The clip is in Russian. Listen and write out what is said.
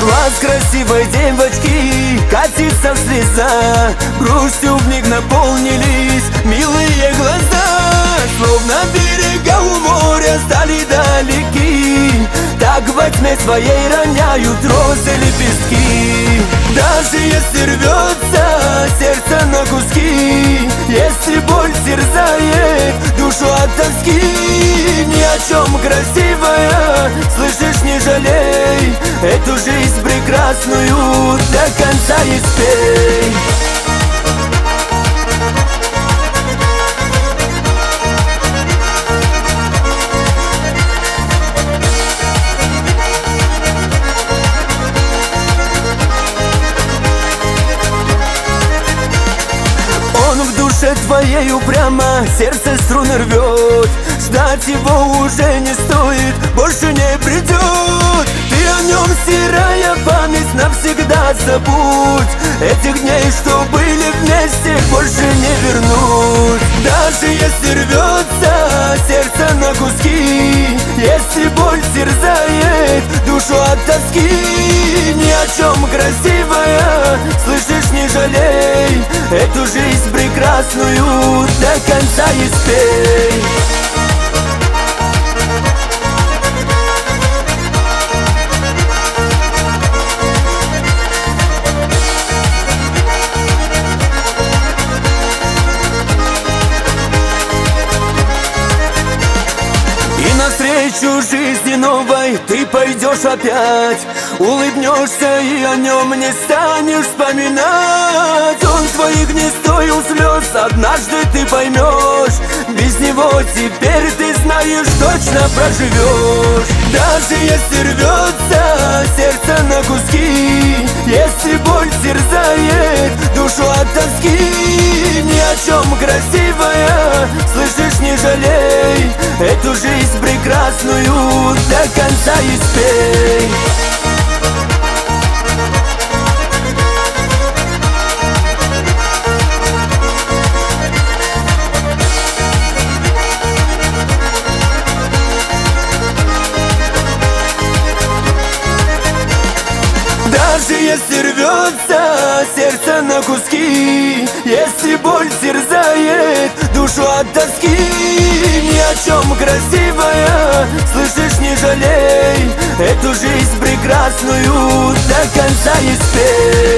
Глаз красивой девочки катится в слеза, грустью вмиг наполнились милые глаза. Словно берега у моря стали далеки, так во тьме своей роняют розы лепестки. Даже если рвется сердце на куски, если боль терзает душу от тоски, ни о чем, красивая, слышишь, не жалей, эту жизнь прекрасную до конца испей. Он в душе твоей упрямо сердце струны рвет, ждать его уже не стоит, больше не придет. Ты о нем, стирая память, навсегда забудь. Этих дней, что были вместе, больше не вернуть. Даже если рвется сердце на куски, если боль терзает душу от тоски, ни о чем, красивая, слышишь, не жалей, эту жизнь прекрасную до конца испей. И навстречу жизни новой ты пойдешь опять, улыбнешься и о нем не станешь вспоминать. Он твоих не стоил слез, однажды ты поймешь, без него теперь ты знаешь, точно проживешь. Даже если рвется сердце на куски, если боль терзает душу от тоски, ни о чем, красивая, слышишь, не жалей, эту жизнь прекрасную до конца испей. Даже если рвется сердце на куски, если боль терзает душу от тоски, ни о чем, красивая, слышишь, не жалей, эту жизнь прекрасную до конца испей.